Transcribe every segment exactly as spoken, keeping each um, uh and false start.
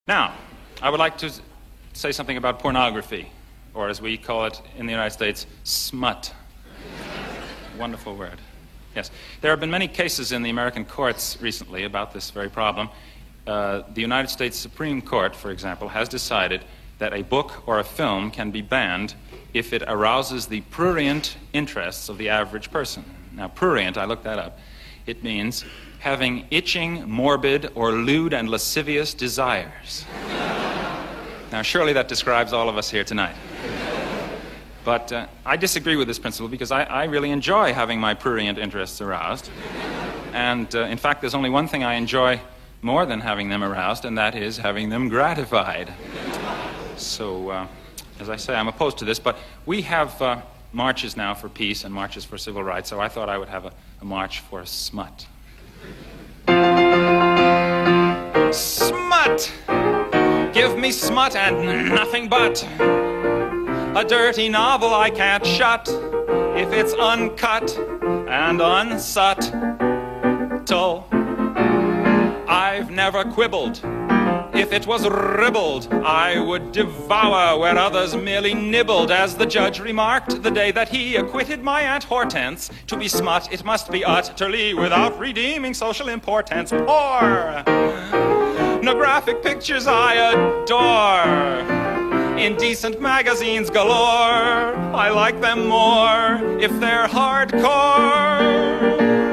Now, I would like to say something about pornography, or as we call it in the United States, smut. Wonderful word. Yes. There have been many cases in the American courts recently about this very problem. Uh, the United States Supreme Court, for example, has decided that a book or a film can be banned if it arouses the prurient interests of the average person. Now, prurient, I looked that up. It means having itching, morbid, or lewd and lascivious desires. Now, surely that describes all of us here tonight. But uh, I disagree with this principle because I, I really enjoy having my prurient interests aroused. And, uh, in fact, there's only one thing I enjoy more than having them aroused, and that is having them gratified. So, uh, as I say, I'm opposed to this, but we have uh, marches now for peace and marches for civil rights, so I thought I would have a, a march for smut. Smut! Give me smut and nothing but a dirty novel I can't shut if it's uncut and unsubtle. I've never quibbled. If it was ribbled, I would devour where others merely nibbled. As the judge remarked the day that he acquitted my Aunt Hortense, to be smut, it must be utterly without redeeming social importance. Poor! No graphic pictures I adore. Indecent magazines galore. I like them more if they're hardcore.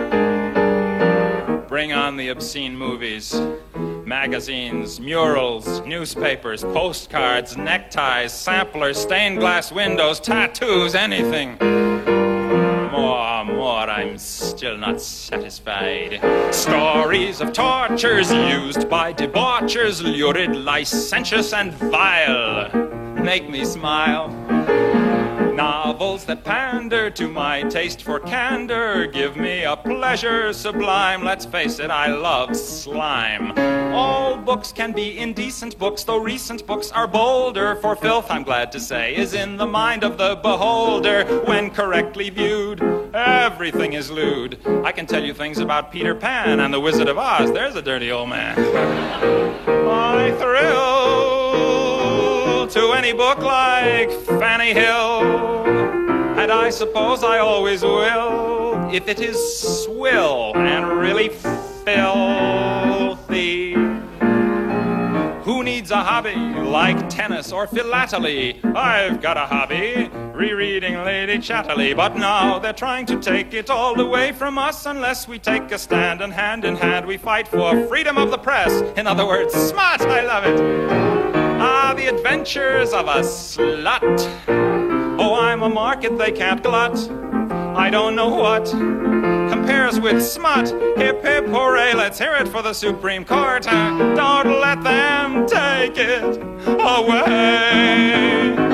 Bring on the obscene movies. Magazines, murals, newspapers, postcards, neckties, samplers, stained glass windows, tattoos, anything. More, more, I'm still not satisfied. Stories of tortures used by debauchers, lurid, licentious, and vile, make me smile. Novels that pander to my taste for candor give me a pleasure sublime. Let's face it, I love slime. All books can be indecent books, though recent books are bolder. For filth, I'm glad to say, is in the mind of the beholder. When correctly viewed, everything is lewd. I can tell you things about Peter Pan and the Wizard of Oz. There's a dirty old man. I thrill to any book like Fanny Hill, and I suppose I always will, if it is swill and really filthy. Who needs a hobby like tennis or philately? I've got a hobby, rereading Lady Chatterley. But now they're trying to take it all away from us unless we take a stand, and hand in hand we fight for freedom of the press. In other words, smut, I love it. Ah, the adventures of a slut. Oh, I'm a market they can't glut. I don't know what compares with smut. Hip, hip, hooray, let's hear it for the Supreme Court. Don't let them take it away.